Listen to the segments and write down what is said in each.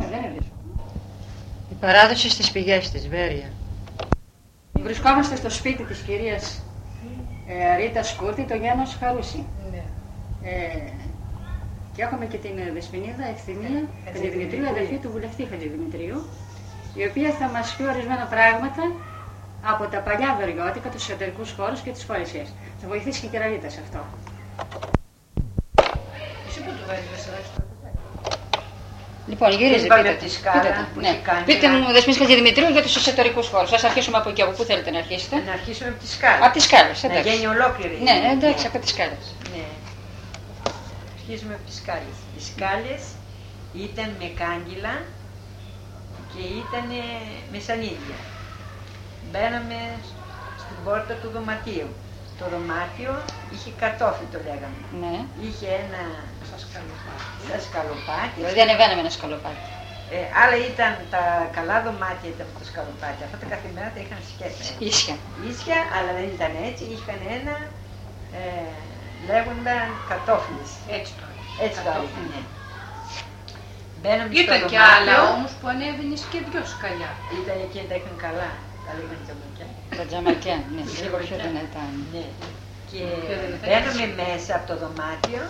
δεν είναι δύσκολο. Η παράδοση στις πηγές της Βέρεια. Βρισκόμαστε στο σπίτι της κυρίας Ρίτα Σκούρτη, το Γιάννος Χαρούση. Ναι. Και έχουμε και την Δεσποινίδα Ευθυμία Χατζηδημητρίου, αδελφή του βουλευτή Χατζηδημητρίου, η οποία θα μας πει ορισμένα πράγματα από τα παλιά βεριώτικα, τους εσωτερικούς χώρους και τις πολισίες. Θα βοηθήσει και η κυρία Ρίτα σε αυτό. Εσύ που του βάζεις Λοιπόν, γυρίζει, πείτε τη σκάλα που έχει κάνει. Πείτε μου, Δεσποινίδα Χατζηδημητρίου, για τους εσωτερικούς χώρους. Ας αρχίσουμε από εκεί, από πού θέλετε να αρχίσετε. Να αρχίσουμε από τη σκάλα. Από τις σκάλες, Να εντάξει. γίνει ολόκληρη. Ναι, εντάξει, από τις σκάλες. Ναι. Αρχίζουμε από τις σκάλες. Οι σκάλες ήταν με κάγκυλα και ήταν με σανίδια. Μπαίναμε στην πόρτα του δωματίου. Το δωμάτιο είχε κατόφλι, το λέγαμε. Ναι. Είχε ένα σκαλοπάτι. Δηλαδή ανεβαίναμε ένα σκαλοπάτι. Άλλα ήταν τα καλά δωμάτια, ήταν τα σκαλοπάτια. Αυτά τα καθημερινά τα είχαν σκέτσα. Ίσια. Ίσια, αλλά δεν ήταν έτσι. Είχαν ένα λέγονταν κατόφλις. Έτσι το Έτσι το έλεγαν, ναι. Μπαίναμε Ήταν στο και δωμάτιο. άλλα όμως που ανέβαινες και δυο σκαλιά. Ήταν εκείνα τα είχαν καλά. Τα λέγανε τζαμακιά. Τα τζαμακιά, ναι. Λίγο πιο δυνατά. Ναι. Και Πιο δυνατά. μπαίναμε μέσα από το δωμάτιο.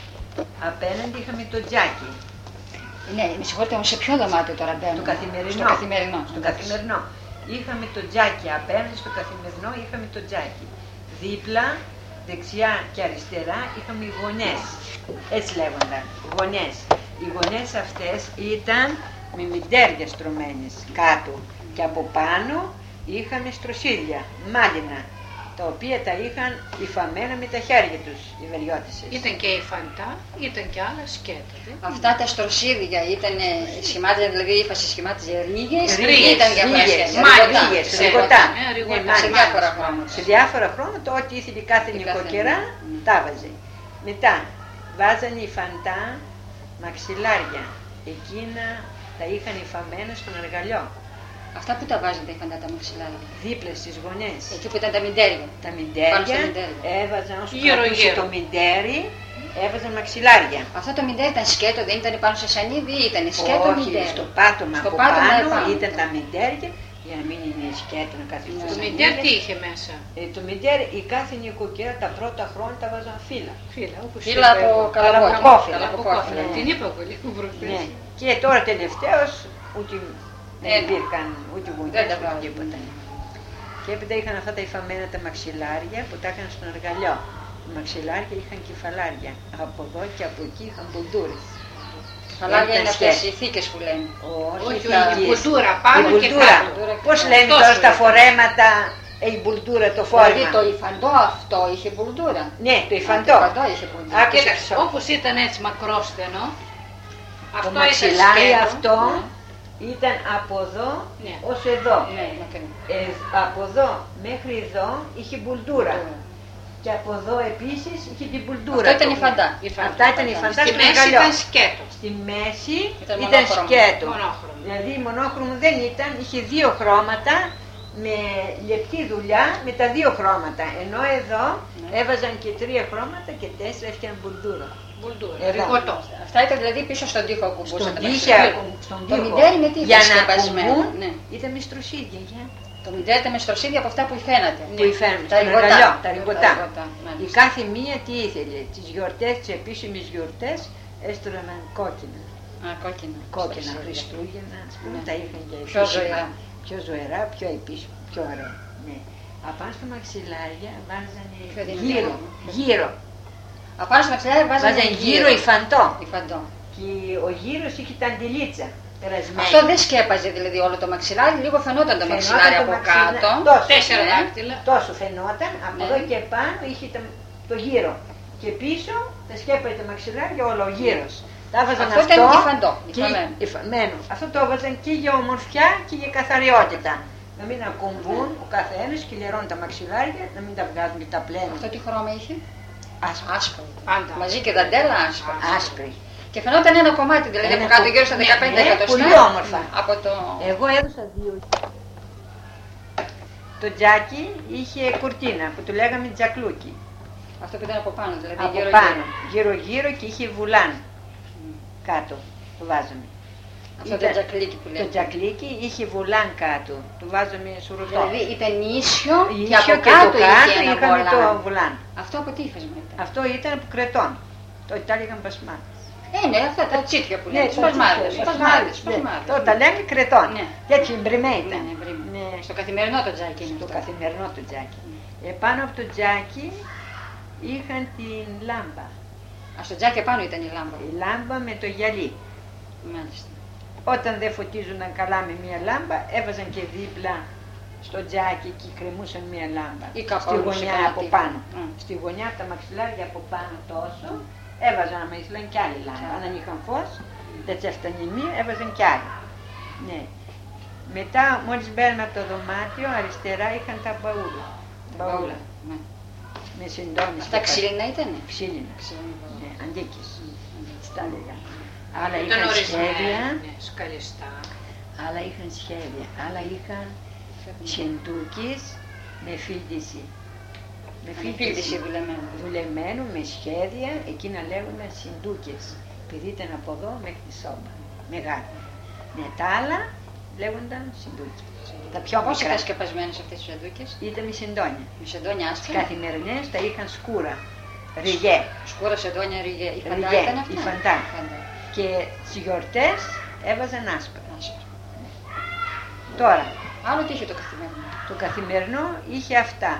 Απέναντι είχαμε το τζάκι. Ναι, με συγχωρείτε όμως, σε ποιο δωμάτιο τώρα μπαίνουμε. Το καθημερινό. Στο καθημερινό. Στο καθημερινό. Είχαμε το τζάκι απέναντι στο καθημερινό, είχαμε το τζάκι. Δίπλα, δεξιά και αριστερά είχαμε οι γωνιές. Έτσι λέγονταν, γωνιές. Οι γωνιές αυτές ήταν με μυντέρια στρωμένες κάτω και από πάνω είχαμε στροσίδια, μάλινα, τα οποία τα είχαν υφαμένα με τα χέρια τους οι βεριώτισσες. Ήταν και η φαντά, ήταν και άλλα σκέτα. Αυτά τα στροσίδια ήταν σχημάτια, δηλαδή η ύφαση σχημάτιζε ρίγες, Ρίγες, ήταν για ρίγες, πλάσια. μάλιστα. ρίγες, Σε ριγωτά. ριγωτά. Σε διάφορα χρώματα. Σε διάφορα χρώματα, ό,τι ήθελε κάθε νοικοκυρά, τα βάζε. Μετά βάζανε οι φαντά μαξιλάρια. Εκείνα τα είχαν υφαμένα στον αργαλιό. Αυτά που τα βάζετε είχαν τα μαξιλάρια. Δίπλα στις γωνιές. Εκεί που ήταν τα μυντέρια. Τα Πάνω μυντέρια στα μυντέρια. έβαζαν όσο Γύρω, κρατούσε γύρω. το μυντέρι, έβαζαν μαξιλάρια. Αυτό το μυντέρι ήταν σκέτο, δεν ήταν πάνω σε σανίδι ή ήταν σκέτο Όχι, μυντέρι. στο πάτωμα Στο από πάτωμα πάνω επάνω. ήταν τα μυντέρια για να μην είναι σκέτο να κάθεται Το στο μυντέρ σανίδι. τι είχε μέσα. Το μυντέρι η κάθε νοικοκυρά τα πρώτα χρόνια τα βάζαν φύλλα. Φύλλα, όπως Φύλλα είπε από εγώ. καλαμποκόφυλλα. Καλαμποκόφυλλα. Ναι. Την είπα εγώ λίγο προχθές. Ναι. Και τώρα τελευταίως ούτε δεν Ένα. υπήρχαν ούτε Δεν γωνιές τα ούτε βάζουν. τίποτα. Και έπειτα είχαν αυτά τα υφαμένα τα μαξιλάρια που τα είχαν στον αργαλιό. Τα μαξιλάρια είχαν κεφαλάρια. Από εδώ και από εκεί είχαν μπουλτούρες. Φαλάρια Ήταν είναι αυτές σκέτο. οι θήκες που λένε. Όχι, τα η γης. μπουλτούρα Η πάνω και μπουλτούρα. κάτω. Πώς λένε Τόσο τώρα στα ήταν. φορέματα η μπουλτούρα, το Δηλαδή φόρμα. το υφαντό αυτό είχε μπουλντούρα. Ναι, το Το υφαντό. υφαντό είχε μπουλντούρα. Άκουσα Κοίταξε, αυτό. όπως ήταν έτσι μακρόστενο, Το αυτό ήταν μαξιλάρι σκέτο. αυτό Ναι. ήταν από εδώ Ναι. ως εδώ. Ναι, μακριά. Από εδώ μέχρι εδώ είχε μπουλτούρα. Και από εδώ επίσης είχε την μπουλτούρα. Αυτό ήταν η φαντά. Η φαντά. Αυτά ήταν οι φαντά Στη στο μέση αγκαλιό. ήταν σκέτο. Στη μέση Ήταν ήταν μονόχρωμο. σκέτο. Μονόχρωμο. Δηλαδή μονόχρωμο δεν ήταν, είχε δύο χρώματα με λεπτή δουλειά με τα δύο χρώματα. Ενώ εδώ έβαζαν και τρία χρώματα και τέσσερα έφτιαναν μπουλτούρα. Μπουλτούρα, Εδώ. ριγωτό. Αυτά ήταν δηλαδή πίσω στον τοίχο που Στον ακουμπούσατε. τοίχο, στον Το τοίχο. μυντέρι με τι Για ήταν να σκεπασμένο. ακουμπούν Ναι. ήταν με στροσίδια. Το μυντέρι ήταν με στροσίδια από αυτά που υφαίνατε. Που υφαίνουν Τα στον ριγωτά. αγκαλιό, τα ριγωτά. Η μάλιστα. κάθε μία τι ήθελε, τις γιορτές, τις επίσημες γιορτές έστρωναν κόκκινα. Α, κόκκινα. Κόκκινα Στροσίδια. Χριστούγεννα, ας πούμε, Ναι. τα είχαν για Πιο επίσημα. ζωηρά. Πιο ζωηρά, πιο επίσημα, πιο ωραία. Ναι. Απάνω στα μαξιλάρια βάζανε Πιο δυνατά. γύρω, γύρω. Απάνω στο μαξιλάρι βάζανε Βάζανε γύρω υφαντό. υφαντό. Και ο γύρος είχε τα αντιλίτσα περασμένη. Αυτό δεν σκέπαζε δηλαδή όλο το μαξιλάρι, λίγο φαινόταν το Φαινόταν μαξιλάρι το από μαξιλάρι, κάτω. τόσο, 4 ναι. δάχτυλα. Τόσο φαινόταν, από Ναι. εδώ και πάνω είχε το γύρο. Και πίσω τα σκέπαζε το μαξιλάρι και όλο ο γύρος. Τα βάζαν Αυτό ήταν υφαντό, και υφαμένο. υφαμένο. Αυτό το έβαζαν και για ομορφιά και για καθαριότητα. Να μην ακουμπούν ο καθένας και λερώνουν τα μαξιλάρια, να μην τα βγάζουν και τα πλένουν. Αυτό τι χρώμα είχε? Άσπρη. Άσπρο. Πάντα. Μαζί και δαντέλα άσπρα. Άσπρη. Και φαινόταν ένα κομμάτι, δηλαδή Ένα από κάτω γύρω στα ναι, 15 ναι, εκατοστά. πολύ όμορφα. Από το... Εγώ έδωσα δύο. Το τζάκι είχε κουρτίνα που του λέγαμε τζακλούκι. Αυτό που ήταν από πάνω, δηλαδή Από γύρω πάνω, γύρω-γύρω και είχε βουλάν κάτω που βάζαμε. Αυτό το τζακλίκι που λέτε. Το τζακλίκι είχε βουλάν κάτω, του βάζω μια σουρωτό. Δηλαδή ήταν ίσιο και Ίσιο από κάτω το είχε ένα είχαμε το βολάν. βουλάν. Αυτό από τι ύφασμα ήταν? Αυτό ήταν από Κρετών. Το Ιτάλιαν πασμάτες. Ναι, αυτά τα τσίτια που Ναι, λέτε. τα Σπασμάδες. τσίτια, Σπασμάδες. Το τα λέμε Κρετών. Ναι. Έτσι μπριμέ Ναι, ήταν. ναι, βρήμα. Ναι. Στο καθημερινό το τζάκι είναι Στο αυτό. καθημερινό το τζάκι. Επάνω από το τζάκι είχαν την λάμπα. Α, στο τζάκι επάνω ήταν η λάμπα. Η λάμπα με το γυαλί. Μάλιστα. Όταν δεν φωτίζονταν καλά με μία λάμπα, έβαζαν και δίπλα στο τζάκι και κρεμούσαν μία λάμπα. Ή κάπου στη αλλού σε γωνιά κανένα από τείχο. πάνω. Mm. Στη γωνιά από τα μαξιλάρια από πάνω τόσο, έβαζαν άμα ήθελαν κι άλλη λάμπα. Αν δεν είχαν φως, δεν τσέφτανε μία, έβαζαν κι άλλη. Ναι. Μετά, μόλις μπαίναμε από το δωμάτιο, αριστερά είχαν τα μπαούλα. Μπαούλα. Ναι. Με συντόνιση. Αυτά ξύλινα ήτανε. Ξύλινα. Ξύλινα. Ναι, αντίκες. Τα λέγα. Άλλα Ήταν είχαν ορισμένα, σχέδια. ναι, σκαλιστά. Άλλα είχαν σχέδια, άλλα είχαν συντούκης με φίλτιση. Με Φίλτιση δουλεμένο. δουλεμένο, με σχέδια, εκείνα λέγονταν συντούκες. Επειδή ήταν από εδώ μέχρι τη σόμπα, μεγάλη. Με τα άλλα λέγονταν συντούκες. Τα πιο Πώς μικρά ήταν σκεπασμένες αυτές τις σεντούκες? ήταν οι συντόνια. Με σεντόνια Τις άσπρα. καθημερινές τα είχαν σκούρα, ριγέ. Σκούρα, σεντόνια, ριγέ. Η φαντά Ριγέ, ήταν αυτά. η φαντά. Φαντά. Και τις γιορτές έβαζαν άσπρα. Άσπρα. Τώρα, Άλλο τι είχε το καθημερινό. το καθημερινό είχε αυτά.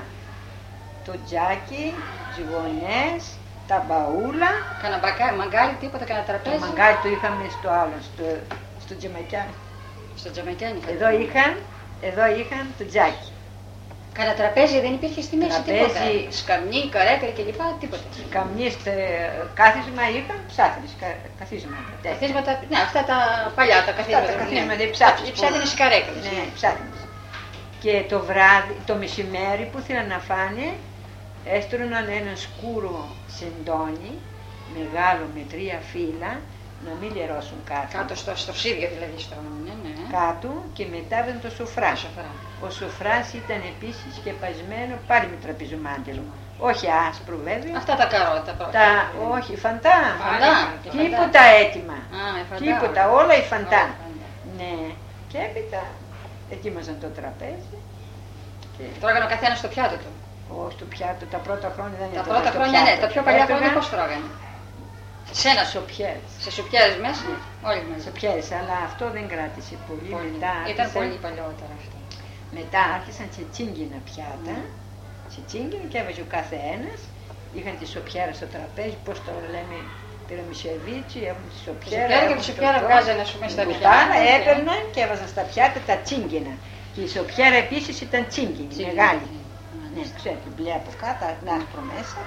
Το τζάκι, τις γωνιές, τα μπαούλα. Κάνα μαγκάλι, τίποτα, κάνα Το τραπέζι. μαγκάλι το είχαμε στο άλλο, στο τζεμακιάνι. Στο τζαμακιάνι. Εδώ είχαν το τζάκι. Κάνα τραπέζι δεν υπήρχε στη μέση Τραπέζι. τίποτα. Σκαμνί, καρέκαρη κλπ. Τίποτα. Καμιές κάθισμα είχαν ψάχνες, καθίσματα. τέτοια. Καθίσματα, ναι, αυτά τα παλιά, τα καθίσματα. τα καθίσματα, ναι. οι ψάχνες Οι που- ψάχνες οι καρέκαρες. Ναι, ψάχνες. Και το βράδυ, το μεσημέρι που ήθελαν να φάνε, έστρωναν ένα σκούρο σεντόνι, μεγάλο με 3 φύλλα, να μην λερώσουν κάτω. Κάτω στο ψίδιο δηλαδή ναι, ναι. Κάτω και μετά έβαινε το σοφρά. Σοφρά. Ο σοφράς ήταν επίσης σκεπασμένο πάλι με τραπεζομάντελο. Όχι άσπρο βέβαια. Αυτά τα καρότα πρώτα. Όχι, φαντά. Φαντά. Τίποτα έτοιμα. Α, με φαντά. Τίποτα, όλα η φαντά. Όλα φαντά. Ναι. Και έπειτα ετοίμαζαν το τραπέζι. Και... Τρώγανε ο καθένας στο πιάτο του. Όχι, στο πιάτο, τα πρώτα χρόνια δεν Τα ήταν πρώτα στο χρόνια ναι, πιάτο. τα πιο παλιά Έφευγαν χρόνια πώς τρώγανε. Σε ένα σοπιές. Σε σουπιέρες μέσα, όλοι μαζί. Σοπιές, αλλά αυτό δεν κράτησε πολύ. Μετά Ήταν άρχισαν- πολύ παλιότερα αυτό. Μετά άρχισαν σε τσίγκινα πιάτα. Σε τσίγκινα και έβαζε ο κάθε ένας. Είχαν τη σοπιέρα στο τραπέζι, πώς το λέμε, τυραμισεβίτσι, έχουν τη σοπιέρα. σοπιέρα και έχουν τη το σοπιέρα αυτό. βγάζανε, ας πούμε, στα Την πιάτα. κουτάλα, έπαιρναν και έβαζαν στα πιάτα τα τσίγκινα. Και η σοπιέρα επίσης ήταν τσίγκινη, Τσίγκινη, μεγάλη. ναι. Ναι, ξέρετε, μπλε από κάτω, άσπρο μέσα.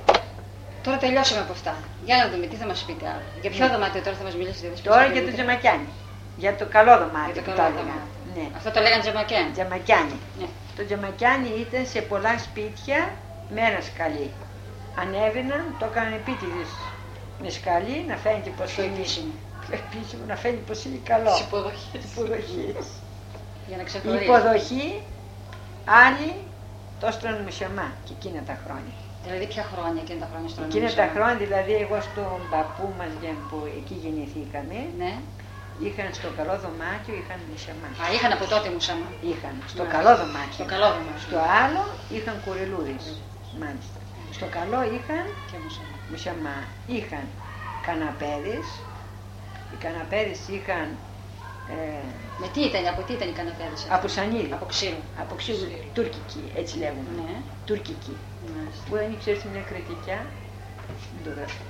Τώρα τελειώσαμε από αυτά. Για να δούμε τι θα μας πείτε άλλο. Για ποιο δωμάτιο τώρα θα μας μιλήσετε. Τώρα για το τζεμακιάνι. Για το καλό δωμάτιο Για το που καλό το έλεγα. δωμάτιο. Ναι. Αυτό το λέγανε τζαμακέν. Τζαμακιάνι. Ναι. Το τζαμακιάνι ήταν σε πολλά σπίτια με ένα σκαλί. Ανέβαιναν, το έκαναν επίτηδες με σκαλί, να φαίνεται πως Πιο είναι επίσημο. πιο επίσημο, να φαίνεται πως είναι καλό. Τις υποδοχές. Υποδοχής. Για να Η ξεχωρίσει. υποδοχή, άλλοι το έστρωναν μουσιαμά και εκείνα τα χρόνια. Δηλαδή ποια χρόνια εκείνα τα χρόνια στον Εκείνα τα χρόνια, δηλαδή εγώ στον παππού μας που εκεί γεννηθήκαμε, Ναι. είχαν στο καλό δωμάτιο, είχαν μουσιαμά. Α, είχαν από τότε μουσαμά. Είχαν στο Ναι. καλό δωμάτιο. Στο καλό δωμάτιο. Στο άλλο είχαν κουρελούδες, μάλιστα. Στο καλό είχαν Και μουσαμά. μουσιαμά. Είχαν καναπέδες. Οι καναπέδες είχαν Με τι ήταν, από τι ήταν οι καναπέδες αυτές? από σανίδι. Από ξύλο. Από ξύλο, τουρκική, έτσι λέγουμε. Ναι. Τουρκική. Μάλιστα. Που δεν ήξερες μια κριτικιά. Δεν το γράφω.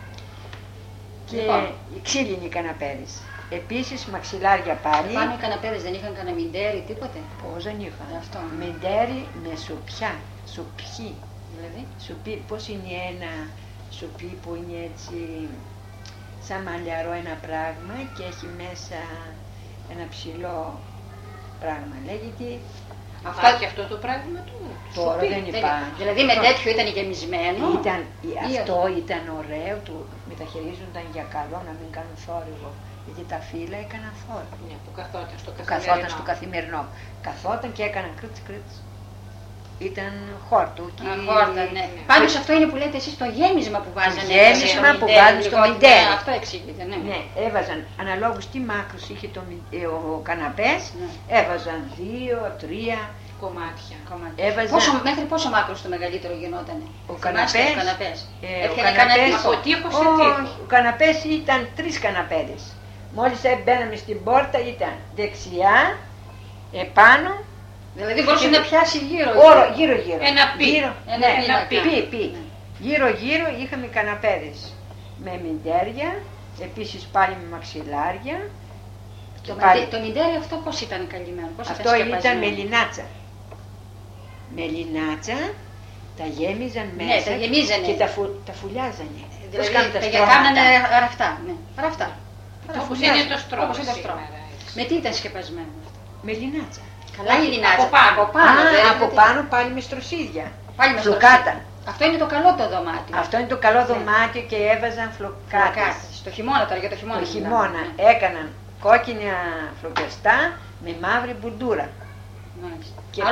Και Λοιπόν. οι ξύλινοι καναπέδες. Επίσης μαξιλάρια πάλι. Πάνω οι καναπέδες δεν είχαν κανένα μιντέρι, τίποτε. Πώς δεν είχαν. Αυτό. Μεντέρι με σοπιά. Σοπιή. Δηλαδή. Σοπί, πώς είναι ένα σοπί που είναι έτσι σαν μαλλιαρό ένα πράγμα και έχει μέσα ένα ψηλό πράγμα. Λέγεται Αυτά Υπάρχει αυτό το πράγμα του. τώρα Σοπί. δεν υπάρχει. Δηλαδή με τέτοιο ήταν γεμισμένο. Αυτό ήταν ωραίο, του μεταχειρίζονταν για καλό να μην κάνουν θόρυβο. Γιατί τα φύλλα έκαναν θόρυβο. Ναι, που καθόταν στο Που καθόταν καθημερινό. στο καθημερινό. Καθόταν και έκαναν κρίτς κρίτς. ήταν χόρτο. Χόρτα, ναι. Πάντως αυτό είναι που λέτε εσείς το γέμισμα που βάζανε. Το γέμισμα που βάζουν στο μυντέρι. Αυτό εξήγητε, ναι. Ναι, έβαζαν αναλόγως τι μάκρος είχε ο καναπές, έβαζαν 2, 3 Κομμάτια. έβαζαν... Μέχρι πόσο μάκρος το μεγαλύτερο γινότανε? Ο καναπές. Από τείχο σε τείχο. Ο καναπές ήταν 3 καναπέδες. Μόλις μπαίναμε στην πόρτα ήταν δεξιά, επάνω. Δηλαδή μπορούσε να πιάσει γύρω. Γύρω. Ένα πι. Πι. Γύρω είχαμε καναπέδες με μυντέρια, επίσης πάλι με μαξιλάρια. Το μυντέρι αυτό πώς ήταν καλυμμένο? Αυτό ήταν μελινάτσα. Μελινάτσα, τα γέμιζαν μέσα, ναι, τα γεμίζανε. Και τα φουλιάζανε. Δηλαδή κάνανε ραφτά. Ναι. Ραφτά. Όπως είναι το στρώμα σήμερα. Με τι ήταν σκεπασμένο αυτό? Μελινάτσα. Καλά λινάτσα. Από πάνω πάλι με στροσίδια. Πάλι με φλοκάτα. Αυτό είναι το καλό το δωμάτιο. Αυτό είναι το καλό δωμάτιο και έβαζαν φλοκάτες. Στο χειμώνα τώρα, για το χειμώνα. Το χειμώνα έκαναν κόκκινα φλοκιαστά με μαύρη μπουντούρα. Και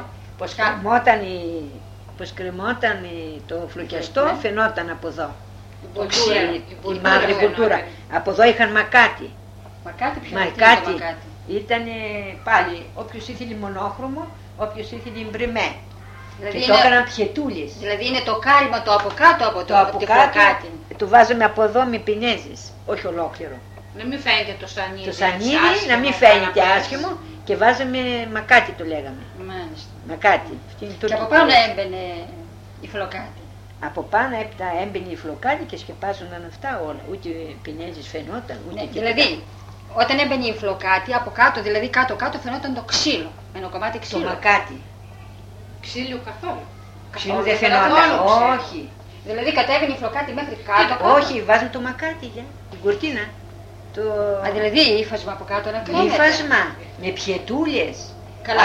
πως κρεμόταν το φλοκιαστό φαινόταν από εδώ. Η μαύρη μπουντούρα. Από εδώ είχαν μακάτι. Μακάτι, ποιο μακάτι. Ήταν πάλι όποιος ήθελε μονόχρωμο, όποιος ήθελε μπριμέ. Δηλαδή και το έκαναν πιετούλες. Δηλαδή είναι το κάλυμα το από κάτω από το από κάτω. Το βάζαμε από εδώ με πινέζες, όχι ολόκληρο. Να μην φαίνεται το σανίδι. Το σανίδι να μην φαίνεται άσχημο και βάζαμε μακάτι το λέγαμε. Μάλιστα. Μακάτι. Και από πάνω έμπαινε η φλοκάτι. Από πάνω έμπαινε η φλοκάτι και σκεπάζονταν αυτά όλα. Ούτε πινέζες φαινόταν, ούτε τίποτα. Δηλαδή, όταν έμπαινε η φλοκάτι από κάτω, δηλαδή κάτω-κάτω φαινόταν το ξύλο. Ένα κομμάτι ξύλο. Το μακάτι. Ξύλο καθόλου. Ξύλο δεν φαινόταν. Όχι. Δηλαδή κατέβαινε η φλοκάτι μέχρι κάτω. Όχι, βάζουν το μακάτι για την κουρτίνα. Δηλαδή ύφασμα από κάτω να κρέμεται. Ύφασμα, με πιετούλες. Καλά,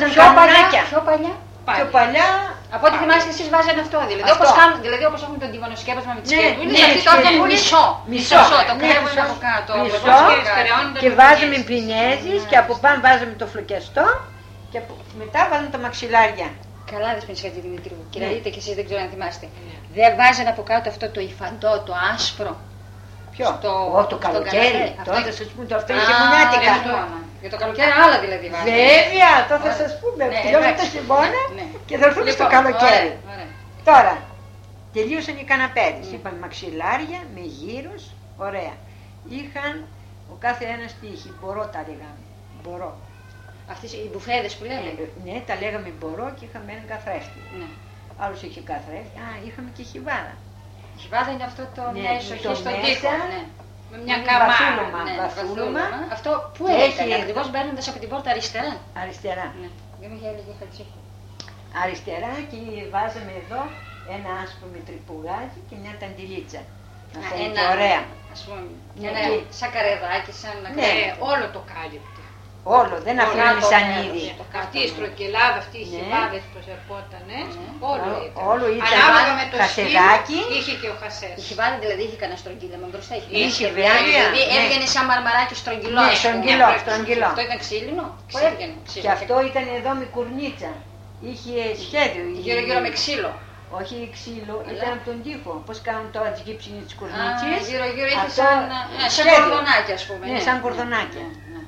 πιο παλιά. Από ό,τι θυμάστε εσείς βάζανε αυτό. Δηλαδή όπως έχουμε τον τυβανοσκέπασμα με τις πιετούλες, αυτοί το έκανε μισό. Το κρέμουν από κάτω. Και βάζαμε πινέζες και από πάνω βάζαμε το φλοκιαστό και μετά βάζαμε τα μαξιλάρια. Καλά δεν σπίνεις κάτι Δημητρίου. Και να δείτε και εσείς δεν ξέρω αν θυμάστε. Δεν βάζανε από κάτω αυτό το υφαντό, το άσπρο. Ποιο? Το καλοκαίρι. Τότε σας πούμε το αυτό είναι χειμωνιάτικα. Για το καλοκαίρι άλλα δηλαδή βάζανε. Βέβαια, τώρα θα σας πούμε. Τελειώσαμε το χειμώνα και θα έρθουμε στο καλοκαίρι. Τώρα, τελείωσαν οι καναπέδες. Είπαμε μαξιλάρια με γύρους, ωραία. Είχαν ο κάθε ένας τύχη, μπορώ τα λέγαμε. Μπορώ. Αυτές οι μπουφέδες που λέμε. Ναι, τα λέγαμε μπορώ και είχαμε έναν καθρέφτη. Άλλος είχε καθρέφτη. Είχαμε και χιβάδα. Η χιβάδα είναι αυτό το μια ισοχή στον τοίχο. Με μια καμάρα. Βαθούλωμα. Αυτό που έκανε, ακριβώς μπαίνοντας από την πόρτα αριστερά. Αριστερά. Δεν με είχε έλεγε Χατζήφου. Αριστερά και βάζαμε εδώ ένα άσπρο με τριπουγάκι και μια ταντιλίτσα. Να φαίνεται ωραία. Ας πούμε, ένα σαν καρεδάκι, σαν να όλο το κάλυπτε. Όλο, δεν αφήνει σανίδι. Αυτή η στρογγυλάδα, αυτή η χιβάδες που ερχότανε, όλο ήταν. Ανάλογα με το χασεδάκι. Είχε και ο χασές. Η χιβάδα δηλαδή είχε κανένα στρογγύλαμα μπροστά. Είχε βέβαια. Δηλαδή έβγαινε σαν μαρμαράκι στρογγυλό. Ναι, στρογγυλό. Αυτό ήταν ξύλινο. Πού έβγαινε? Και αυτό ήταν εδώ με κουρνίτσα. Είχε σχέδιο. Γύρω-γύρω με ξύλο. Όχι ξύλο, ήταν από τον τοίχο. Πώς κάνουν τώρα τις γύψινες τις κουρνίτσες. Γύρω-γύρω είχε σαν κορδονάκια, ας πούμε. Ναι, σαν κορδονάκια.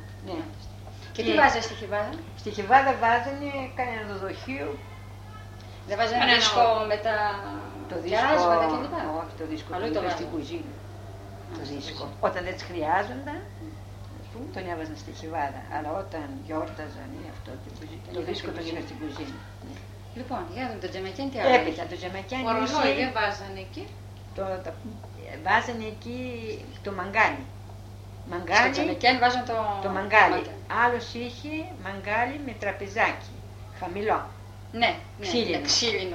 Και τι βάζανε στη χιβάδα? Στη χιβάδα βάζανε κανένα δοδοχείο. Δεν βάζανε δίσκο με τα κεράσματα κλπ. Όχι, το δίσκο το είχα στην κουζίνα. Το δίσκο. Όταν δεν τις χρειάζονταν, τον έβαζαν στη χιβάδα. Αλλά όταν γιόρταζαν ή αυτό, το δίσκο τον είχα στην κουζίνα. Λοιπόν, για να δούμε το τζαμακιάν τι άλλο. Έπειτα το τζαμακιάν ορολόι δεν βάζανε εκεί. Βάζανε εκεί το μαγκάλι. Στο τζαμακιάν βάζαν το μαγκάλι. Άλλος είχε μαγκάλι με τραπεζάκι. Χαμηλό. Ναι, ξύλινο.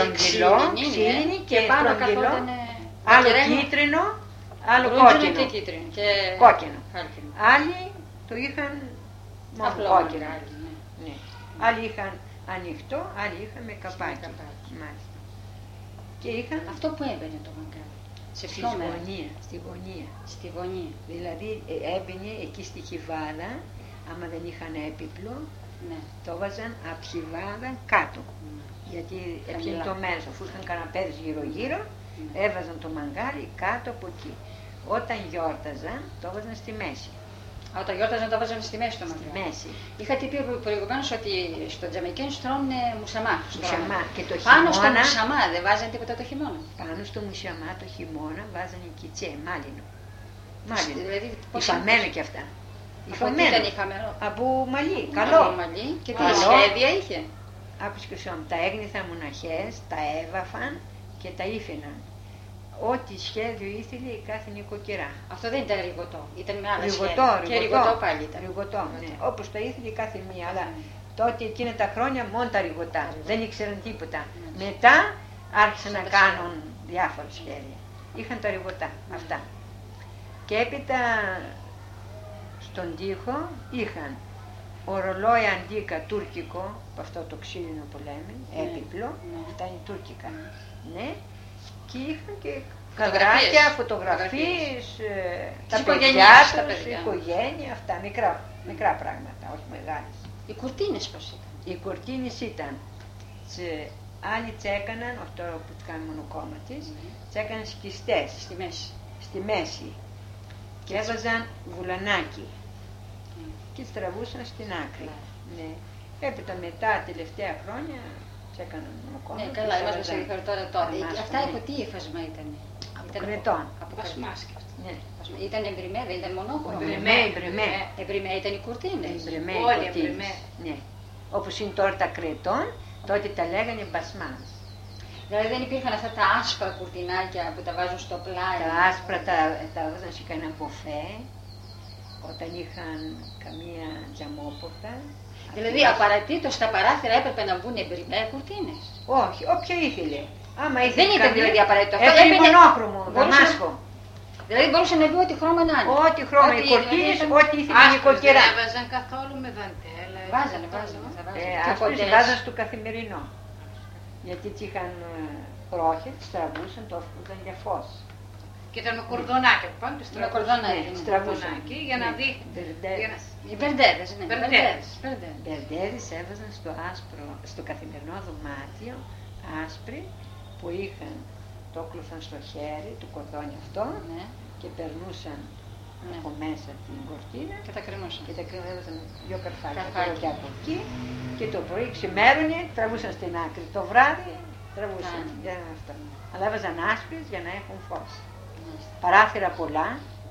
Ξύλινη και στρογγυλό. Άλλο κίτρινο, άλλο κόκκινο. Κόκκινο. Άλλοι το είχαν μόνο κόκκινο. Άλλοι είχαν ανοιχτό, άλλοι είχαν με καπάκι. Και είχαν αυτό που έμπαινε το μαγκάλι. Στη γωνία. Δηλαδή έμπαινε εκεί στη χιβάδα, άμα δεν είχαν έπιπλο, Ναι. Το βάζαν αψιβάδα κάτω. Γιατί έπιανε το μέρος, αφού είχαν καναπέδες γύρω-γύρω, έβαζαν το μαγάρι κάτω από εκεί. Όταν γιόρταζαν, το έβαζαν στη μέση. Όταν γιόρταζαν το βάζανε στη μέση το Στη μαγάρι. μέση. Είχατε πει προηγουμένως ότι στο Τζαμαϊκέν στρώνουν μουσαμά. Μουσαμά. Και το Πάνω στο χειμώνα, μουσαμά δεν βάζανε τίποτα το χειμώνα. πάνω στο μουσαμά το χειμώνα βάζανε κιτσέ, μάλινο. Μάλινο. Δηλαδή, πώς Υφαμμένο κι αυτά. Από τι ήταν υφαμένο? Από μαλλί, καλό. Μαλλί. Και τι Καλό. σχέδια είχε? Άκουσε και σώμα, τα έγνηθα μοναχές, τα έβαφαν και τα ήφαιναν. Ό,τι σχέδιο ήθελε η κάθε νοικοκυρά. Αυτό δεν ήταν ρηγωτό, ήταν με άλλα Ρηγωτό, σχέδια. Και ρηγωτό πάλι ήταν. Ρηγωτό, ναι. Όπως τα ήθελε η κάθε μία. Αλλά τότε εκείνα τα χρόνια μόνο τα ρηγωτά. Δεν ήξεραν τίποτα. Μετά άρχισαν να κάνουν διάφορα σχέδια. Είχαν τα ρηγωτά αυτά. Και έπειτα στον τοίχο είχαν ορολόι αντίκα τουρκικό, από αυτό το ξύλινο που λέμε, έπιπλο, αυτά είναι τουρκικά. Ναι. Και είχαν και καδράκια, φωτογραφίες, τα παιδιά τους, η οικογένεια, αυτά, μικρά πράγματα, όχι μεγάλες. Οι κουρτίνες πώς ήταν? Οι κουρτίνες ήταν, άλλοι τσέκαναν, αυτό που κάνουν μονοκόμματες, τσέκαναν σκιστές στη μέση και έβαζαν βουλανάκι και τις τραβούσαν στην άκρη. Ναι. Έπειτα μετά, τελευταία χρόνια, τσέκαναν μονοκόμματες. Ναι, καλά, είμαστε σε τώρα. Αυτά από τι ύφασμα ήταν? Από κρετών. Από κασμάσκι. Ναι. Ήταν εμπριμέ, δεν ήταν μονόχρωμο? Εμπριμέ ήταν οι κουρτίνες. Όλοι εμπριμέ. Ναι. Όπως είναι τώρα τα κρετών, τότε τα λέγανε μπασμάς. Δηλαδή δεν υπήρχαν αυτά τα άσπρα κουρτινάκια που τα βάζουν στο πλάι? Τα άσπρα τα βάζαν σε κανένα μποφέ, όταν είχαν καμία τζαμόπορτα. Δηλαδή απαρατήτως στα παράθυρα έπρεπε να βγουν εμπριμέ κουρτίνες? Όχι, όποια ήθελε. Άμα ήθελε δεν ήταν δηλαδή απαραίτητο αυτό. Έπαιρνε μονόχρωμο, δαμάσκο. Δηλαδή μπορούσε να μπει ό,τι χρώμα να είναι. Ό,τι χρώμα, οι κουρτίνες, ό,τι ήθελε η νοικοκυρά. Δεν έβαζαν καθόλου με δαντέλα? Βάζανε. Αυτούς τις βάζαν στο καθημερινό. Γιατί τι είχαν πρόχες, τις τραβούσαν, το έφυγαν για φως. Και ήταν με κορδονάκια πάνω, τις τραβούσαν για να δείχνει. Οι μπερντέδες, ναι. Μπερντέδες έβαζαν στο άσπρο, στο καθημερινό δωμάτιο, άσπροι, που είχαν, το κλούσαν στο χέρι, του κορδόνι αυτό, και περνούσαν από μέσα την κορτίνα και τα κρεμούσαν. Και τα έβαζαν δυο καρφάκια και από εκεί, και το πρωί ξημέρουνε, τραβούσαν στην άκρη. Το βράδυ τραβούσαν για αυτό. Αλλά έβαζαν άσπρες για να έχουν φως. Παράθυρα πολλά.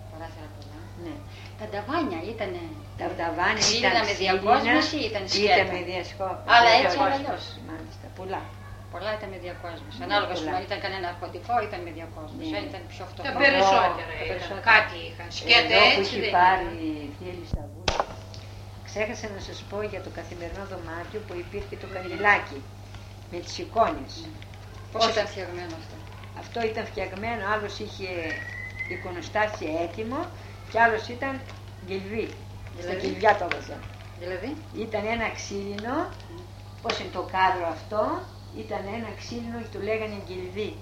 Ναι. Τα νταβάνια ήτανε. Τα νταβάνια ήταν με διακόσμηση ή ήταν σκέτα? Ήταν με διασκόπηση. Αλλά έτσι ή αλλιώς? Μάλιστα, πολλά. Πολλά ήταν με διακόσμηση. Ανάλογα σου, αν ήταν κανένα αρχοντικό ήταν με διακόσμηση. Αν ήταν πιο φτωχό. Τα περισσότερα ήταν. Κάτι είχαν. Σκέτα έτσι που έχει πάρει φίλη στα βούλια. Ξέχασα να σας πω για το καθημερινό δωμάτιο που υπήρχε το καντιλάκι με τις εικόνες. Πώς ήταν φτιαγμένο αυτό? Αυτό ήταν φτιαγμένο, άλλος είχε εικονοστάσιο έτοιμο και άλλος ήταν γκυλβί. Στα γκυλβιά το έβαζαν. Δηλαδή? Ήταν ένα ξύλινο, πώς είναι το κάδρο αυτό, ήταν ένα ξύλινο και το λέγανε γκυλβί.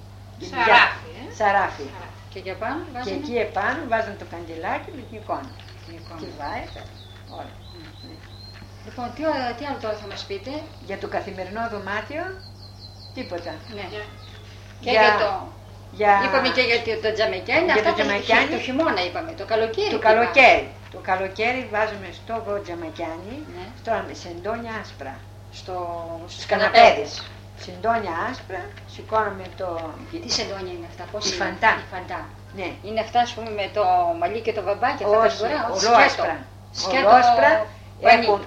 Σαράφι. Και για πάνω βάζανε? Και εκεί επάνω βάζαν το καντιλάκι με την εικόνα. Και βάετε όλα. Λοιπόν, τι άλλο τώρα θα μας πείτε? Για το καθημερινό δωμάτιο, τίποτα. Ναι. Και για το... Είπαμε και για το τζαμεκιάνι, αυτά το χειμώνα είπαμε, το καλοκαίρι. Το καλοκαίρι βάζουμε στο τζαμεκιάνι, στρώμε σεντόνια άσπρα. Στους καναπέδες. Σεντόνια άσπρα, σηκώνουμε το... Τι σεντόνια είναι αυτά, πώς είναι? Η φαντά. Ναι. Είναι αυτά, ας πούμε, με το μαλλί και το βαμπάκι, αυτά τα σγουρά. Ολόσπρα, έχουν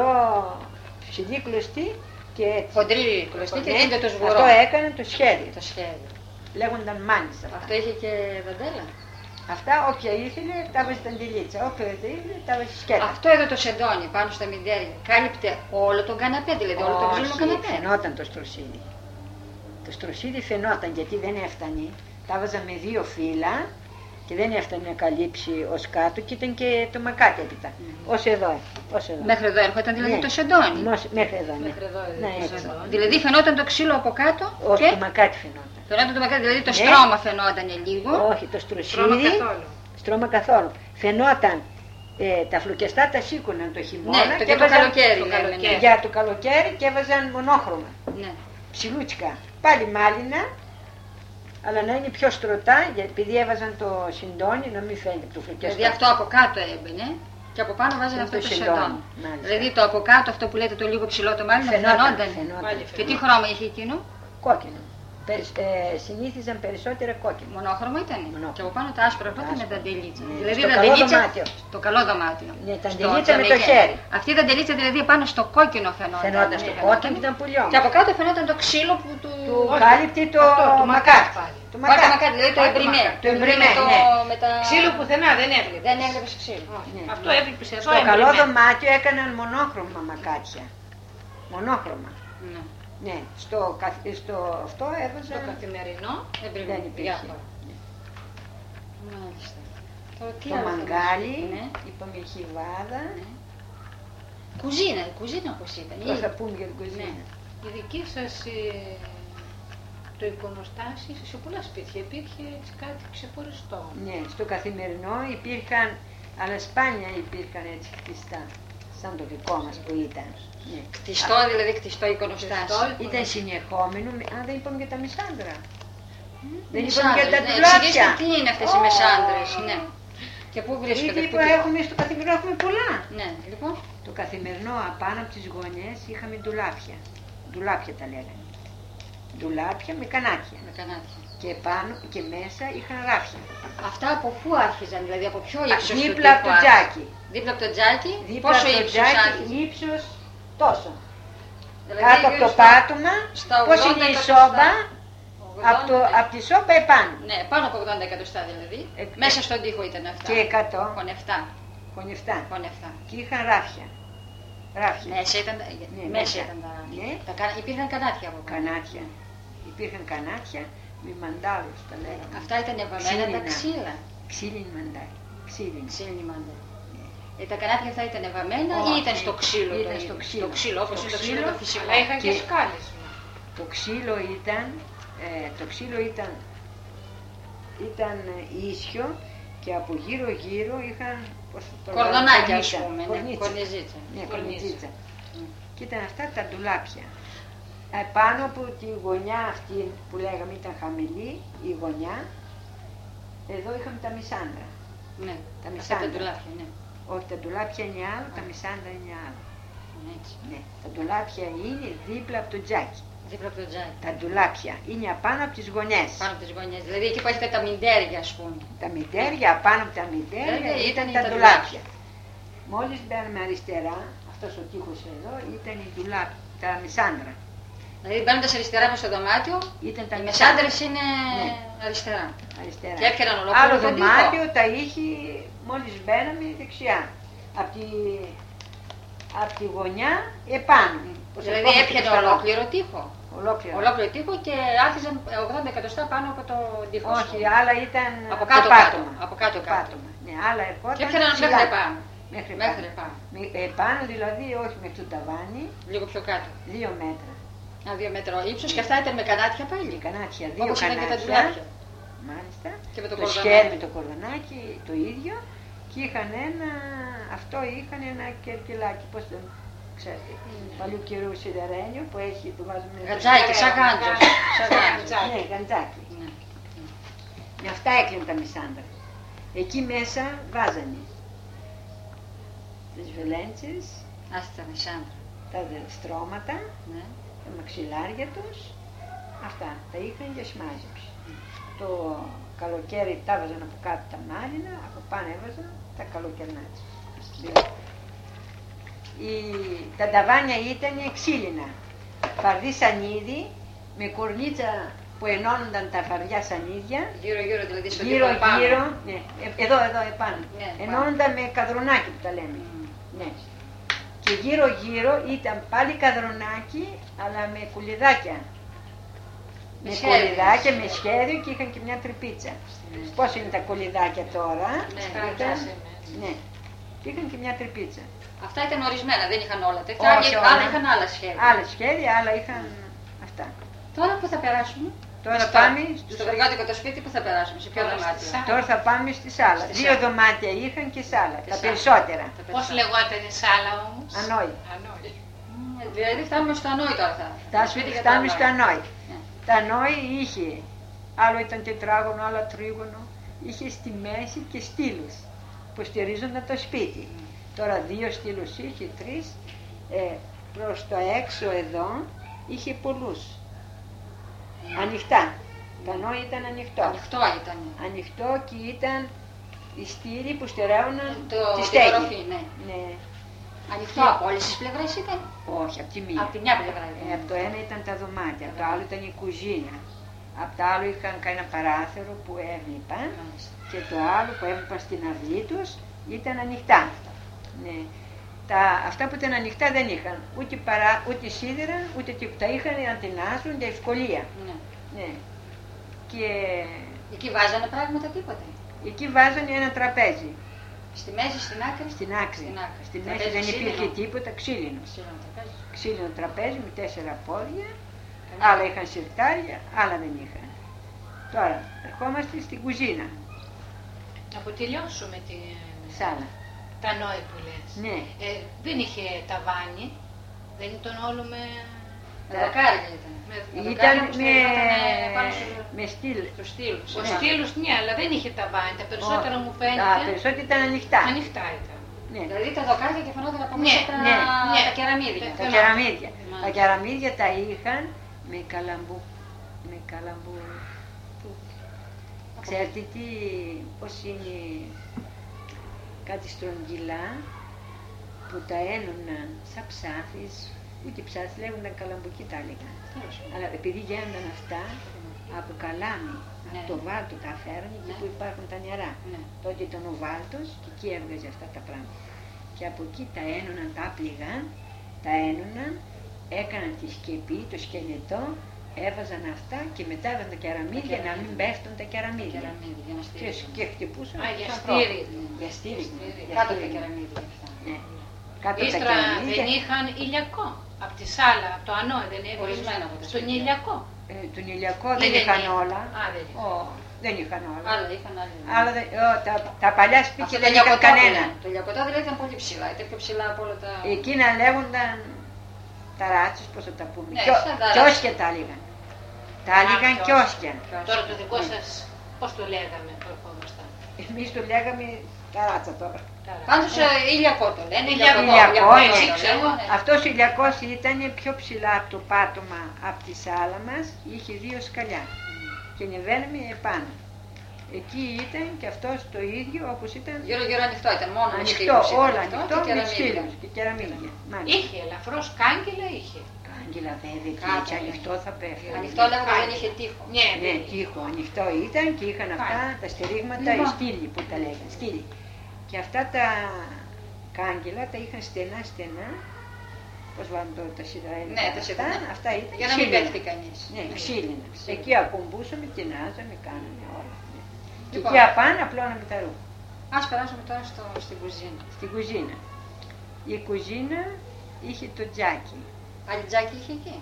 ψηλή κλωστή και έτσι. Χοντρή κλωστή και έτσι το σγουρό. Αυτό έκανε το σχέδιο. Λέγονταν μάνις αυτά. Αυτό είχε και δαντέλα. Αυτά όποια ήθελε τα βάζει τα ντυλίτσα, όποια δεν ήθελε τα βάζει σκέτα. Αυτό εδώ το σεντόνι πάνω στα μηντέρια κάλυπτε όλο τον καναπέ, δηλαδή όλο τον ξύλινο καναπέ? Φαινόταν το στροσίδι. Το στροσίδι φαινόταν γιατί δεν έφτανε. Τα βάζα με δύο φύλλα και δεν έφτανε να καλύψει ως κάτω και ήταν και το μακάτι έπειτα. Ως εδώ. Μέχρι εδώ έρχονταν δηλαδή το σεντόνι? Μέχρι εδώ, Δηλαδή φαινόταν το ξύλο από κάτω και το μακάτι φαινόταν. Φαινόταν το μακάτι, δηλαδή το στρώμα φαινόταν λίγο. Όχι, το στροσίδι. Στρώμα καθόλου. Φαινόταν τα φλουκιαστά τα σήκωναν το χειμώνα Ναι, και το καλοκαίρι. για το καλοκαίρι και έβαζαν μονόχρωμα. Ναι. Ψιλούτσικα. Πάλι μάλινα, αλλά να είναι πιο στρωτά, επειδή έβαζαν το συντόνι να μην φαίνεται το φλουκιαστό. Δηλαδή αυτό από κάτω έμπαινε και από πάνω βάζανε αυτό το συντόνι. Δηλαδή το από κάτω, αυτό που λέτε το λίγο ψηλό το μάλινα, φαινόταν. Και τι χρώμα είχε εκείνο? Κόκκινο. Συνήθιζαν περισσότερα κόκκινο. Μονόχρωμο ήταν. Και από πάνω τα άσπρα πρώτα με δαντελίτσα. Ναι. Δηλαδή Στο δαντελίτσα. καλό δωμάτιο. Το καλό δωμάτιο. Ναι, τα δαντελίτσα με το χέρι. Αυτή η δαντελίτσα δηλαδή πάνω στο κόκκινο φαινόταν. Στο κόκκινο ήταν πολύ όμορφο. Και από κάτω φαινόταν το ξύλο που του κάλυπτε το μακάτι. Το μακάτι, δηλαδή το εμπριμέ. Το εμπριμέ, ναι. Ξύλο πουθενά δεν έβλεπε. Δεν έβλεπες ξύλο. Αυτό έβλεπε εδώ. Στο καλό δωμάτιο έκαναν μονόχρωμα μακάτια. Μονόχρωμα. Ναι, στο αυτό έβαζα. Το καθημερινό Δεν υπήρχε. Μάλιστα. Το μαγκάλι, είπαμε χιβάδα. Κουζίνα όπως ήταν. Πώς θα πούμε για την κουζίνα. Η δική σας το εικονοστάσι σε πολλά σπίτια υπήρχε έτσι κάτι ξεχωριστό. Ναι, στο καθημερινό υπήρχαν, αλλά σπάνια υπήρχαν έτσι χτιστά, σαν το δικό μας που ήταν. Ναι. Κτιστό, δηλαδή κτιστό εικονοστάσι. Ήταν συνεχόμενο, δεν είπαμε για τα μισάντρα. Δεν είπαμε Μισάντρες, για τα ναι. τουλάπια. Εξηγήστε τι είναι αυτές οι μεσάντρες, ναι. Και πού βρίσκονται. Ήδη που έχουμε στο καθημερινό έχουμε πολλά. Ναι, λοιπόν. Το καθημερινό απάνω από τις γωνιές είχαμε ντουλάπια. Ντουλάπια τα λέγανε. Ντουλάπια με κανάτια. Με κανάτια. Και πάνω και μέσα είχαν ράφια. Αυτά από πού άρχιζαν, δηλαδή από ποιο ύψος? Δίπλα από το τζάκι. Δίπλα από το τζάκι. Δίπλα πόσο από το ύψος τζάκι, άρχιζε? ύψος τόσο. Δηλαδή, Κάτω από το πάτωμα, πώς είναι η σόμπα, από τη σόμπα επάνω. Ναι, πάνω από 80 εκατοστά δηλαδή. Μέσα στον τοίχο ήταν αυτά. Και 100. Χωνευτά. Χωνευτά. Και είχαν ράφια. Μέσα ήταν, Ναι, μέσα ήταν τα ράφια. Υπήρχαν κανάτια από πάνω. Κανάτια. Υπήρχαν κανάτια με μαντάλους τα λέγαμε. Αυτά ήταν βαμμένα τα ξύλα. Ξύλινη μαντάλη. Ξύλινη μαντάλη. Τα κανάτια αυτά ήταν βαμμένα ή ήταν στο ξύλο? Ήταν στο ξύλο. Στο ξύλο, όπως είναι το ξύλο το φυσικό. Αλλά είχαν και σκάλες. Το ξύλο ήταν ίσιο και από γύρω είχαν κορδονάκια, ας πούμε, κορνιζίτσα. Ναι, κορνιζίτσα. Και ήταν αυτά τα ντουλάπια. Πάνω από τη γωνιά αυτή που λέγαμε ήταν χαμηλή, η γωνιά, εδώ είχαμε τα μισάντρα. Ναι, τα μισάντρα. Τα ντουλάπια, ναι. Όχι, τα ντουλάπια είναι άλλο, τα μισάντρα είναι άλλο. Έτσι. Ναι, τα ντουλάπια είναι δίπλα από το τζάκι. Δίπλα από το τζάκι. Τα ντουλάπια είναι απάνω από τις γωνιές. Πάνω από τις γωνιές, δηλαδή εκεί που έχετε τα μιντέρια, ας πούμε. Τα μιντέρια, απάνω από τα μιντέρια ήταν τα ντουλάπια. Μόλις μπαίνουμε αριστερά, αυτός ο τοίχος εδώ ήταν η ντουλάπια, τα μισάντρα. Δηλαδή μπαίνοντας αριστερά στο δωμάτιο, οι μεσάντρες είναι αριστερά. Και έπιαναν ολόκληρο άλλο το τοίχο. δωμάτιο τα είχε μόλις μπαίναμε δεξιά. Από τη γωνιά επάνω. Δηλαδή έπιανε ολόκληρο τοίχο. Ολόκληρο τοίχο και άρχιζαν 80 εκατοστά πάνω από το τοίχο. Όχι, άλλα ήταν από κάτω πάτωμα. Από κάτω πάτωμα. Ναι, άλλα ερχόταν. Και έπιαναν μέχρι επάνω. Μέχρι επάνω δηλαδή, όχι μέχρι το ταβάνι. Λίγο πιο κάτω. 2 μέτρα. 2 μέτρα ύψος και αυτά ήταν με κανάτια πάλι. Κανάτια, 2 όπως κανάτια. Και τα ντουλάπια. Μάλιστα. Και με το σκέρι με το κορδονάκι το ίδιο. Και είχαν είχαν ένα κερκυλάκι, πώς το ξέρετε, παλιού καιρού σιδερένιο που έχει, το βάζουμε... Γαντζάκι, σαν γάντζος. Ναι, γαντζάκι. Με αυτά έκλειναν τα μισάντρα. Εκεί μέσα βάζανε τις βελέντσες, τα μισάντρα, τα στρώματα, τα μαξιλάρια τους, αυτά τα είχαν για σμάζεψη. Το καλοκαίρι τα βάζαν από κάτω τα μάλινα, από πάνω έβαζαν τα καλοκαιρνάτια. Τα ταβάνια ήταν ξύλινα, φαρδί σανίδι με κορνίτσα που ενώνονταν τα φαρδιά σανίδια. Γύρω-γύρω δηλαδή στο γύρω-γύρω, ναι, εδώ επάνω. Ναι, ενώνονταν με καδρονάκι που τα λέμε. Ναι. Και γύρω-γύρω ήταν πάλι καδρονάκι, αλλά με κουλιδάκια. Με κολυδάκια, με σχέδιο και είχαν και μια τρυπίτσα. Πώς είναι τα κολυδάκια τώρα. Ναι, και είχαν και μια τρυπίτσα. Αυτά ήταν ορισμένα, δεν είχαν όλα τέτοια. Άλλα είχαν άλλα σχέδια. Άλλα σχέδια, άλλα είχαν αυτά. Τώρα που θα περάσουμε. Τώρα πάμε στο βεργάτικο το σπίτι που θα περάσουμε, σε ποιο δωμάτιο? Τώρα θα πάμε στη σάλα. 2 δωμάτια είχαν και σάλα, τα περισσότερα. Πώς λεγόταν η σάλα όμως? Ανόη. Δηλαδή φτάνουμε στο Ανόη τώρα Φτάνουμε στο Ανόη. Τα Ανόη είχε, άλλο ήταν τετράγωνο, άλλο τρίγωνο, είχε στη μέση και στήλους που στηρίζονταν το σπίτι. Τώρα 2 στήλους είχε, 3, προς το έξω εδώ είχε πολλούς. Ανοιχτά. Το Ανόη ήταν ανοιχτό. Ανοιχτό και ήταν οι στήλοι που στερεύονταν τη στέγη. Ναι. Ανοιχτό από όλες τις πλευρές ήταν? Όχι, από τη μία. Από τη μια πλευρά. Από το ένα ήταν τα δωμάτια, το άλλο ήταν η κουζίνα. Από το άλλο είχαν ένα παράθυρο που έβλεπαν και το άλλο που έβλεπαν στην αυλή τους ήταν ανοιχτά. Ναι. Αυτά που ήταν ανοιχτά δεν είχαν ούτε σίδερα, ούτε τίποτα. Τα είχαν να τεινάζουν για ευκολία. Ναι. Και εκεί βάζανε πράγματα τίποτα? Εκεί βάζανε ένα τραπέζι. Στη μέση, στην άκρη? Στην άκρη. Στη μέση δεν υπήρχε τίποτα, ξύλινο. Ξύλινο τραπέζι με 4 πόδια. Άλλα είχαν σιρτάρια, άλλα δεν είχαν. Τώρα ερχόμαστε στην κουζίνα. Να αποτελειώσουμε τη σάλα. Τα Ανόη που λες. Ναι. Δεν είχε ταβάνι, δεν ήταν όλο με... δοκάρια ήταν. Ήταν με στήλους. Ο στήλους, ναι, αλλά δεν είχε ταβάνι. Τα περισσότερα μου φαίνεται. Τα περισσότερα ήταν ανοιχτά. Ανοιχτά ήταν. Ναι. Δηλαδή τα δοκάρια και φαινόταν από μέσα τα κεραμίδια. Τα κεραμίδια τα είχαν με καλαμπού. Ξέρετε πώς είναι κάτι στρογγυλά που τα ένωναν σαν ψάθης, ούτε ψάθης, λέγονταν καλαμπουκί τα έλεγαν. Αλλά επειδή γίνονταν αυτά από καλάμι, από το βάλτο τα φέρνει εκεί που υπάρχουν τα νερά. Τότε ήταν ο βάλτος και εκεί έβγαζε αυτά τα πράγματα. Και από εκεί τα ένωναν, τα άπληγαν, τα ένωναν, έκαναν τη σκεπή, το σκελετό, έβαζαν αυτά και μετά έβαζαν τα κεραμίδια να μην πέφτουν τα κεραμίδια. Και χτυπούσαν. Για στήρι. Κάτω τα κεραμίδια. Ύστερα δεν είχαν ηλιακό. Από τη σάλα, από το Ανόη δεν ορισμένα από στον ηλιακό. Τον ηλιακό δεν είχαν όλα. Δεν είχαν όλα. Άλλα τα παλιά σπίτια δεν είχαν κανένα. Το ηλιακό δηλαδή ήταν πολύ ψηλά. Ήταν πιο ψηλά από όλα τα... Εκείνα λέγονταν ταράτσες, πώς θα τα πούμε. Κιόσκια τα έλεγαν. Τα έλεγαν κιόσκια. Τώρα το δικό σας πώς το λέγαμε που ερχόμασταν? Εμείς το λέγαμε ταράτσα τώρα. Πάντως ηλιακό το λένε. Αυτός ο ηλιακός ήταν πιο ψηλά από το πάτωμα από τη σάλα μας. Είχε 2 σκαλιά και ανεβαίναμε επάνω. Εκεί ήταν και αυτός το ίδιο όπως ήταν. Γύρω ανοιχτό ήταν, μόνο ανοιχτό, όλα ανοιχτό με στήλους και κεραμίδια. Είχε ελαφρώς κάγκελα, είχε. Κάγκελα βέβαια, και ανοιχτό θα πέφτει. Ανοιχτό λέγαμε δεν είχε τείχο. Ναι, τείχο, ανοιχτό ήταν και είχαν αυτά τα στηρίγματα, οι στήλοι που τα λέγανε, στήλοι. Και αυτά τα κάγκελα τα είχαν στενά, πώς βάλουμε τώρα τα σιδερένια. Ναι, τα σιδερένια. Αυτά ήταν για να μην πέφτει κανείς. Ναι, ξύλινα. Εκεί ακουμπούσαμε, τεινάζαμε, κάναμε όλα. Και εκεί απάνω απλώναμε τα ρούχα. Ας περάσουμε τώρα στην κουζίνα. Στην κουζίνα. Η κουζίνα είχε το τζάκι. Άλλη τζάκι είχε εκεί?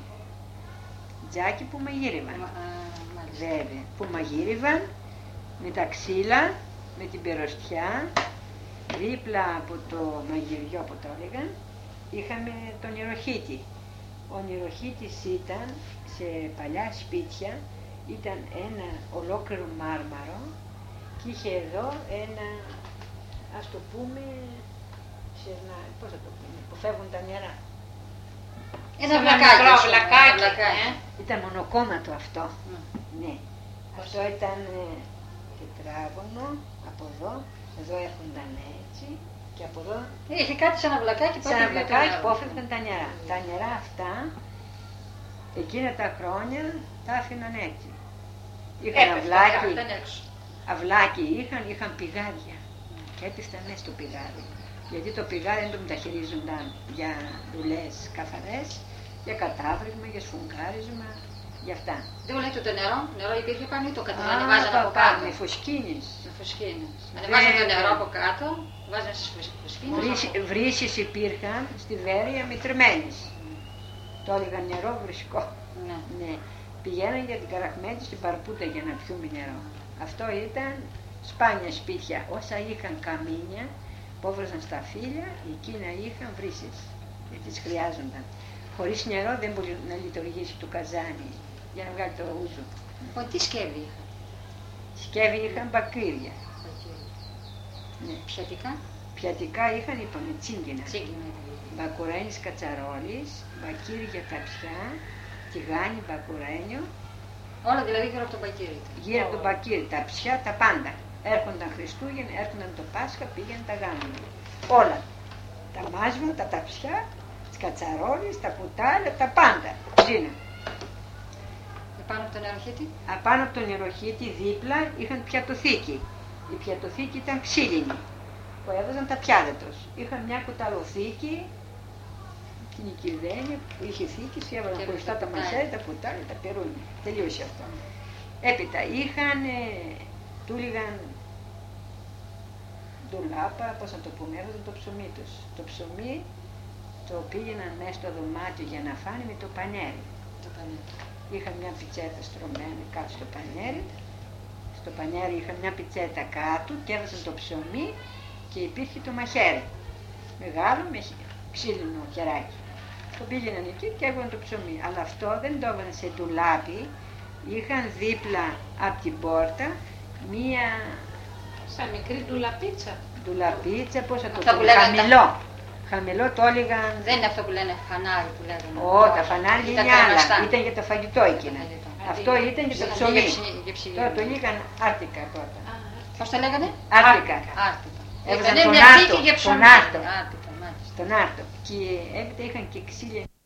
Τζάκι που μαγείρευαν. Βέβαια, που μαγείρευαν με τα ξύλα, με την περωστιά. Δίπλα από το μαγειριό που το έλεγαν, είχαμε τον νεροχύτη. Ο νεροχύτης ήταν σε παλιά σπίτια, ήταν ένα ολόκληρο μάρμαρο και είχε εδώ ένα, ας το πούμε, πώς θα το πούμε, που φεύγουν τα νερά. Ένα βλακάκι. Ήταν μονοκόμματο αυτό. Ναι. Αυτό ήταν τετράγωνο από εδώ έρχονταν έτσι και από εδώ. Είχε κάτι σαν ένα βλακάκι που έφευγαν τα νερά. Τα νερά αυτά εκείνα τα χρόνια τα άφηναν έτσι. Είχαν αυλάκι, είχαν πηγάδια και έπεφταν μέσα στο πηγάδι. Γιατί το πηγάδι δεν το μεταχειρίζονταν για δουλειές καθαρές, για κατάβριγμα, για σφουγγάρισμα, για αυτά. Δεν μου λέτε το νερό υπήρχε πάνω ή το ανεβάζανε από κάτω? Με φουσκίνες. Ανεβάζανε το νερό από κάτω, βάζανε στις φουσκίνες. Βρύσεις υπήρχαν στη Βέρεια μετρημένες. Το έλεγαν νερό βρισκό. Ναι. Πηγαίναν για την Καραχμέτη στην Παρπούτα για να πιούμε νερό. Αυτό ήταν σπάνια σπίτια. Όσα είχαν καμίνια, που έβραζαν στα φύλλα, εκείνα είχαν βρύσες, γιατί τις χρειάζονταν. Χωρίς νερό δεν μπορεί να λειτουργήσει το καζάνι για να βγάλει το ούζο. Τι σκεύη? Σκεύη είχαν μπακύρια. Ναι. Πιατικά? Πιατικά είχαν, είπαμε, τσίγκινα. Τσίγκινα. Μπακουρένης κατσαρόλης, μπακύρια ταψιά, τηγάνι μπακουρένιο. Όλα δηλαδή γύρω από τον μπακύρι. Γύρω από τον μπακύρι, ταψιά, τα πάντα. Έρχονταν Χριστούγεννα, έρχονταν το Πάσχα, πήγαιναν τα γάμια. Όλα. Τα μάσβα, τα ταψιά, τις κατσαρόλες, τα κουτάλια, τα πάντα. Ζήνα. Επάνω από τον νεροχύτη? Απάνω από τον νεροχύτη δίπλα είχαν πιατοθήκη. Η πιατοθήκη ήταν ξύλινη, που έβαζαν τα πιάτα τους. Είχαν μια κουταλοθήκη, την οικηδένεια που είχε θήκη, έβαζαν μπροστά τα μασέρια, τα κουτάλια, τα περούνια. Τελείωσε αυτό. Έπειτα είχαν, τούλιγαν ντουλάπα, πώς να το πούμε, έβαζαν το ψωμί τους. Το ψωμί το πήγαιναν μέσα στο δωμάτιο για να φάνε με το πανέρι. Είχαν μια πιτσέτα στρωμένη κάτω στο πανέρι. Στο πανέρι είχαν μια πιτσέτα κάτω και έβαζαν το ψωμί και υπήρχε το μαχαίρι. Μεγάλο με ξύλινο χεράκι. Το πήγαιναν εκεί και έβγαιναν το ψωμί. Αλλά αυτό δεν το έβγαιναν σε ντουλάπι. Είχαν δίπλα από την πόρτα μία... Σαν μικρή ντουλαπίτσα. Ντουλαπίτσα, πώς θα το πούμε, χαμηλό. Χαμηλό το έλεγαν... Δεν είναι αυτό που λένε φανάρι που λέγανε. Τα φανάρι είναι άλλα. Ήταν για το φαγητό εκείνα. Αυτό ήταν για το ψωμί. Τώρα το λέγαν άρτικα τότε. Πώς το λέγανε? Άρτικα. Έβαζαν τον άρτο. Τον άρτο. Και έπειτα είχαν και ξύλια.